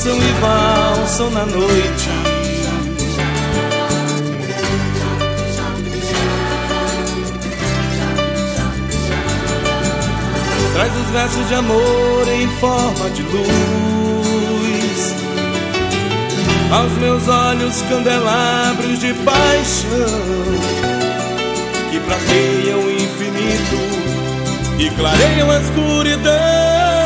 dançam e valsam na noite. Traz os versos de amor em forma de luz, aos meus olhos candelabros de paixão, que prateiam o infinito e clareiam a escuridão.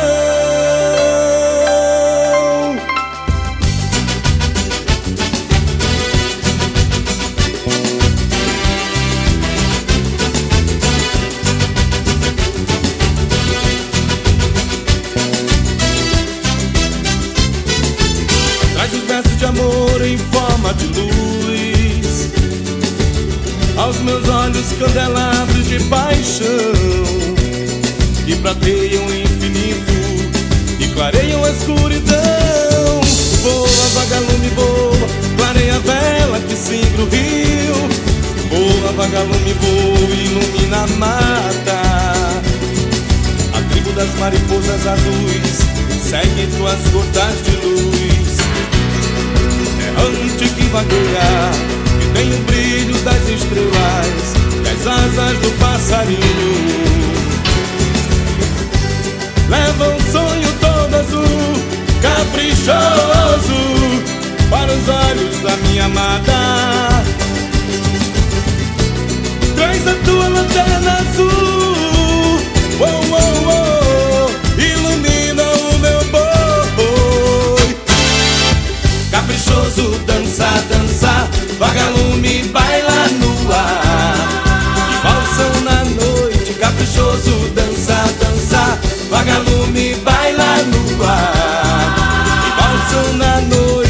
Traz os versos de amor em forma de luz, aos meus olhos candelabros de paixão, que prateiam o infinito e clareiam a escuridão. Voa, vagalume, voa, clareia a vela que singra o rio. Voa, vagalume, voa, ilumina a mata. A tribo das mariposas azuis segue tuas gotas de luz. Errante que vagueia, que tem o brilho das estrelas e as asas do passarinho. Leva um sonho todo azul, caprichoso, para os olhos da minha amada. Traz a tua lanterna azul, oh, oh, oh, ilumina o meu boi. Caprichoso, dança, dança, vagalume, baila no ar, e valsam na noite. Caprichoso, dança, dança, vagalume, baila no ar, e valsam na noite.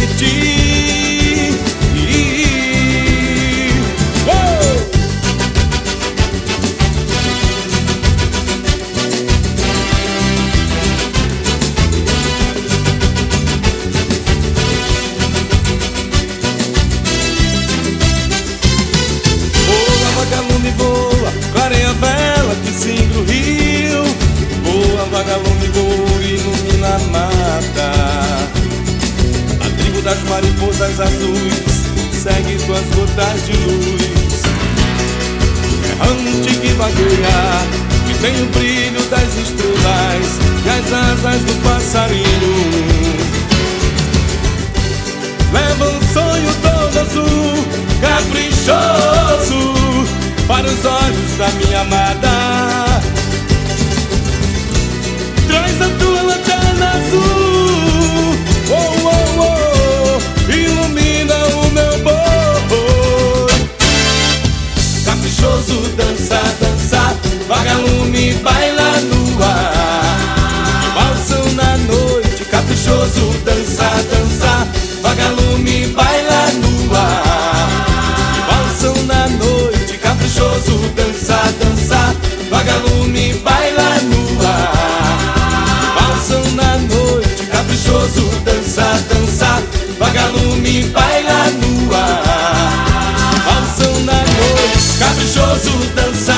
Voa, vagalume, voa, clareia a vela que singra o rio. Voa, vagalume, voa, ilumina a mata. A tribo das mariposas azuis segue suas gotas de luz. Errante que vagueia, que tem o brilho das estrelas e as asas do passarinho. Leva um sonho todo azul, caprichoso, para os olhos da minha amada. Traz a tua lanterna azul, oh, oh, oh, ilumina o meu boi. Caprichoso, dança, dança, vagalume, baila no ar, e valsam na noite. Caprichoso, dança, dança, vagalume, baila no ar, e valsam na noite. Caprichoso, dança, dança, vagalume, baila no ar, valsam na noite. Caprichoso, dança, dança, vagalume, baila no ar, valsam na noite. Caprichoso, dança,